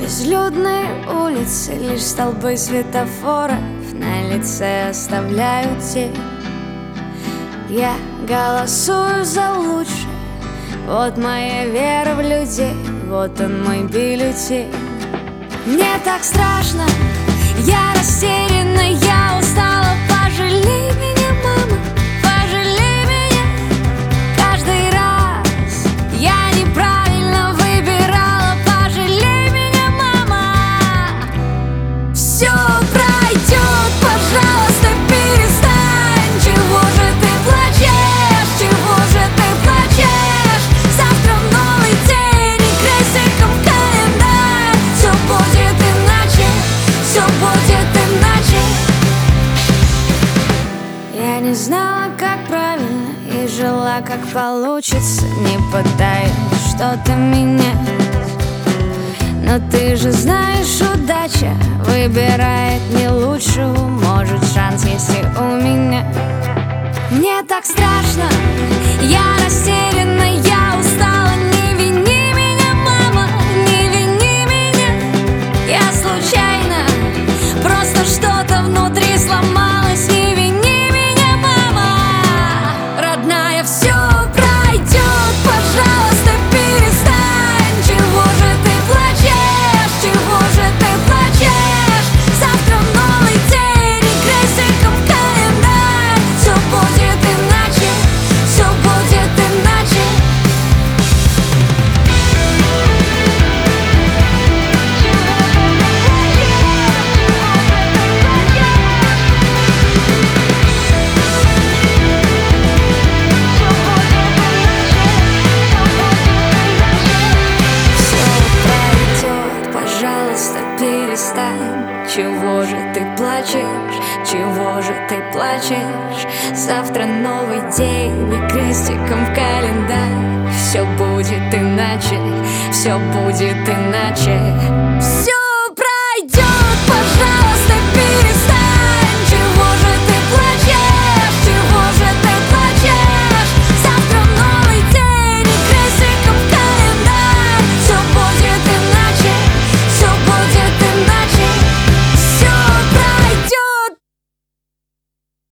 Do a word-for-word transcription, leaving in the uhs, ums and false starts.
Безлюдные улицы, лишь столбы светофоров на лице оставляют тень. Я голосую за лучшее, вот моя вера в людей, вот он мой бюллетень. Мне так страшно, я растеряна, я устала, пожалей меня, мама, пожалей меня. Каждый раз я неправильно выбирала, пожалей меня, мама. Все пройдет, пожалуйста, перестань. Чего же ты плачешь, чего же ты плачешь? Завтра новый день и крестиком в календарь. Все будет иначе, все будет иначе. Я не знала, как правильно, и жила, как получится, не пытаясь что-то менять. Но ты же знаешь, удача выбирает не лучшего, может, шанс есть и у меня. Мне так страшно, я растеряна, я устала, не вини меня, мама, не вини меня. Я случайно, просто что-то внутри сломалось, не вини меня, мама. Родная, все пройдет, пожалуйста, перестань. Чего же ты плачешь, чего же ты плачешь? Завтра новый день и крестиком в календарь. Все будет иначе, все будет иначе. Пожалуйста, перестань. Чего же ты плачешь, чего же ты плачешь? Завтра новый день и крестиком в календарь. Все будет иначе, все будет иначе. Все